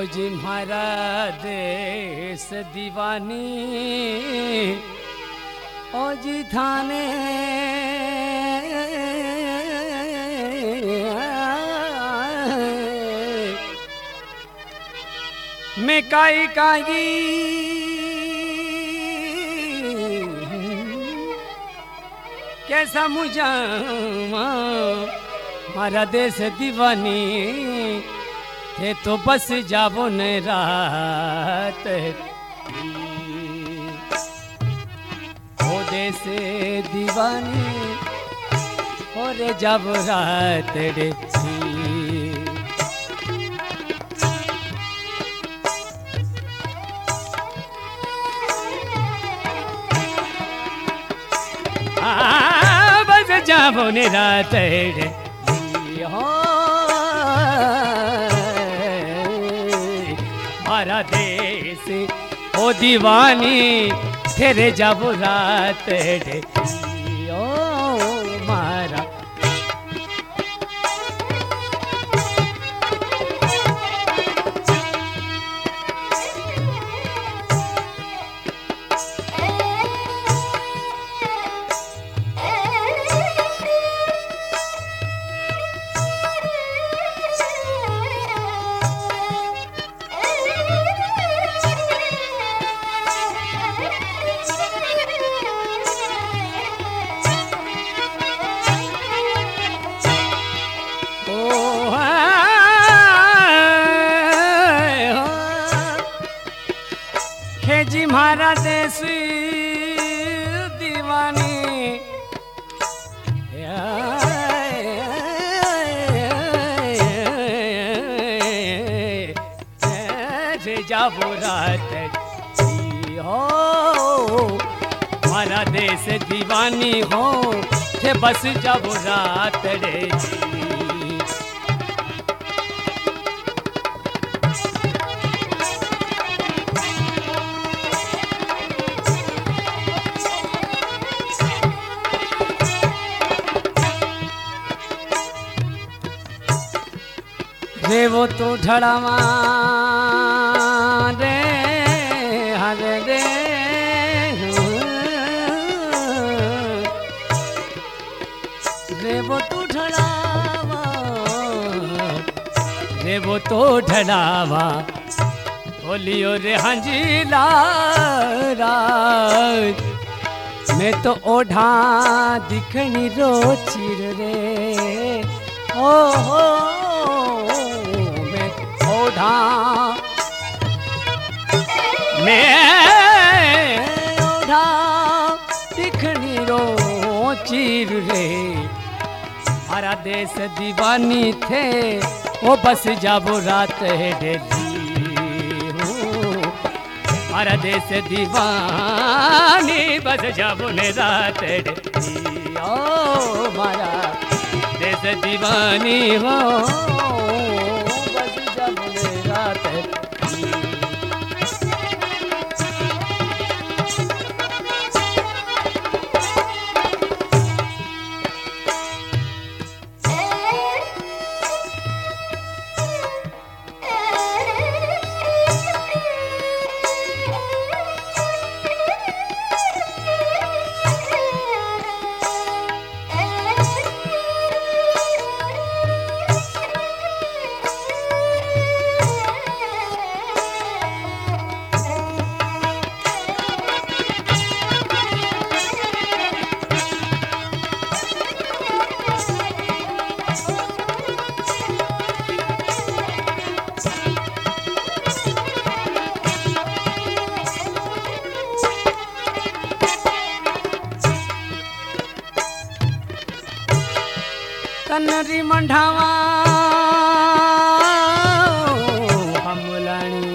जी म्हारा देश दीवानी ओ जी थाने मैं काई कैसा मुझा मारा देश दीवानी थे तो बस जाबो न रात ओ देश दीवानी और जब रात रे बस जाबो न रात रे मारा देश ओ दीवानी तेरे जब रात ओ मारा जी म्हारा देश दीवानी जाबो रात हो म्हारा देश दीवानी हो थे बस जाबो रात रे रे वो तो ढड़ावा रे हरे रे रे वो तो ढड़ावा रे वो तो ढड़ावा बोलियो रे हंजीला मैं तो ओढ़ा दिखनी रोचिर रे ओ हो ओढ़ा मैं ओढ़ा दिखनी रो चीर रे हमारा देश दीवानी थे वो बस जाबो रात है डेली हमारा देश दीवानी बस जाबो ने रात है डेली ओ हमारा देश दीवानी हो कन्नरी मंढावा हमलानी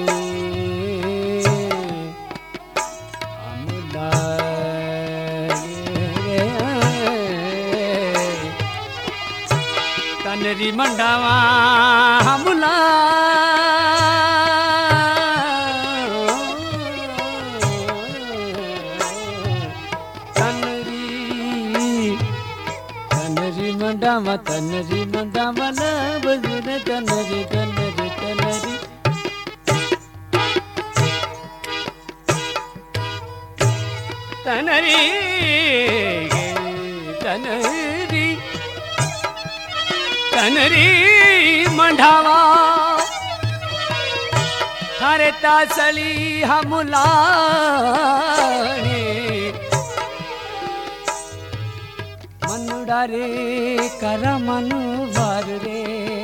कन्नरी मंढावा हमला तनरी मंडावा न बजने तनरी तनरी तनरी तनरी तनरी तनरी मंढावा थारे तासली हमलाने मनुड़ा रे कर मनुवर रे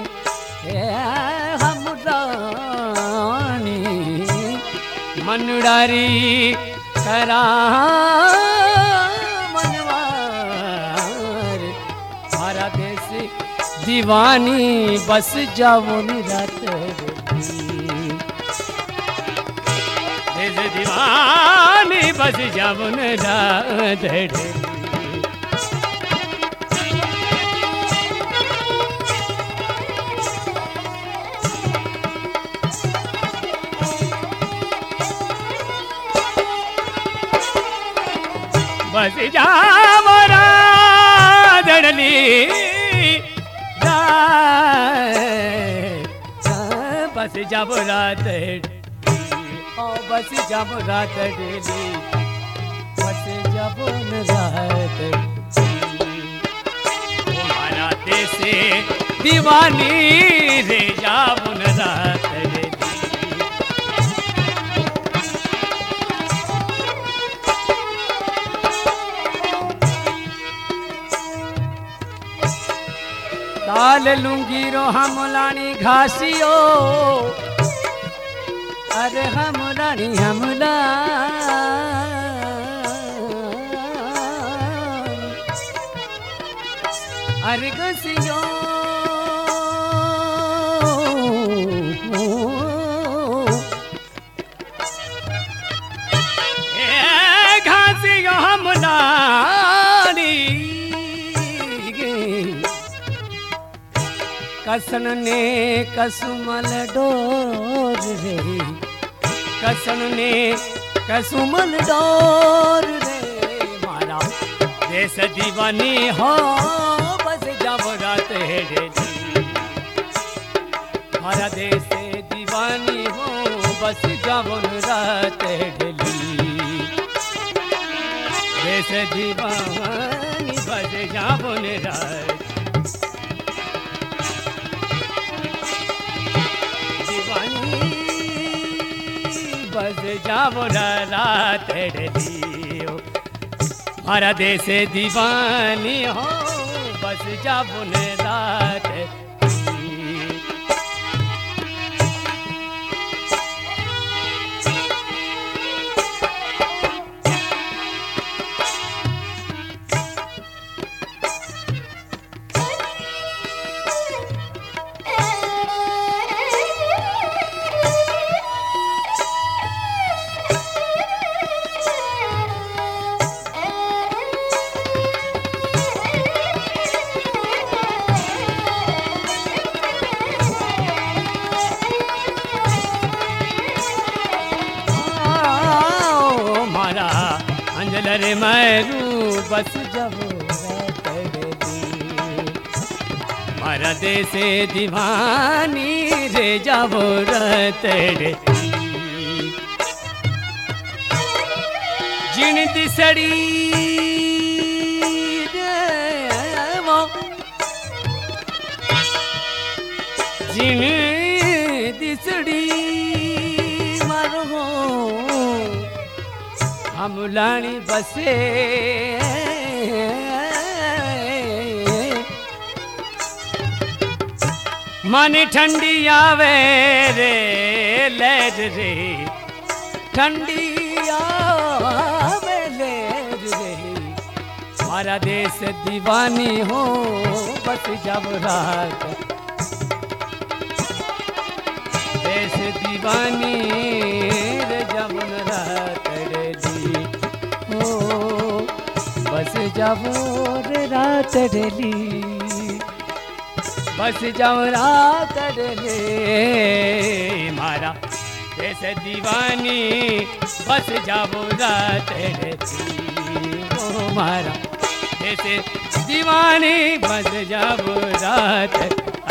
हमलानी मनुड़ा रे करा मनवार मारा देश दीवानी बस जाओ निरात देश दीवानी बस जाओ निरात बस जाओ राधड़ली बस जाओ राधड़ी बस जाओ राधड़ी बस जाओ राधड़ी तुम्हारा देश दीवानी रे जाओ राधड़ी लाल लुंगी रो हमलानी घासियो अरे हमलानी हमला अरे घासियो घासियो हमलानी कसन ने कसुमल डोर रे कसन ने कसुमल डोर रे मारा देश दीवानी हो बस जाओ रात रे मारा देश दीवानी हो बस जाओ रात ढेली देश दीवानी बस जाओ रात बस जाओ रात दियो हमारा देश दीवानी हो बस जाओ रात रे मैरू बस जब मारा देश दीवानी रे जब रतड़े जिन दिसड़ी जिन दिसड़ी मारो हमलानी बसे मन ठंडी आवे रे लैज रे ठंडी आवे लैज रे हमारा देश दीवानी हो बस जब रात देश दीवानी रे जब रात बस जाओ रे रात ढली बस जाओ रात ढले मारा देश दीवानी बस जाओ रात ढली ओ मारा देश दीवानी बस जाओ रात